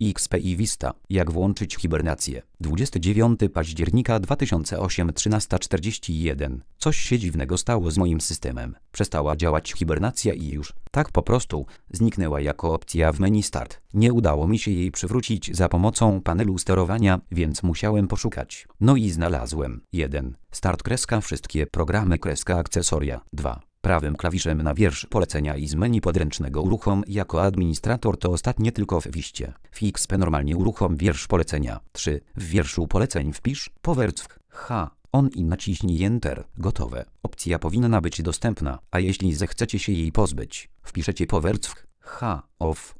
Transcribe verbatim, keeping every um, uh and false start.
X P i Vista. Jak włączyć hibernację? dwudziestego dziewiątego października dwa tysiące ósmego, trzynasta czterdzieści jeden. Coś się dziwnego stało z moim systemem. Przestała działać hibernacja i już, tak po prostu, zniknęła jako opcja w menu Start. Nie udało mi się jej przywrócić za pomocą panelu sterowania, więc musiałem poszukać. No i znalazłem. jeden. Start kreska wszystkie programy kreska akcesoria. dwa. Prawym klawiszem na wiersz polecenia i z menu podręcznego uruchom jako administrator to ostatnie tylko w Wiście. W X P normalnie uruchom wiersz polecenia. trzy. W wierszu poleceń wpisz powercw H on i naciśnij Enter. Gotowe. Opcja powinna być dostępna, a jeśli zechcecie się jej pozbyć, wpiszecie powercw H off.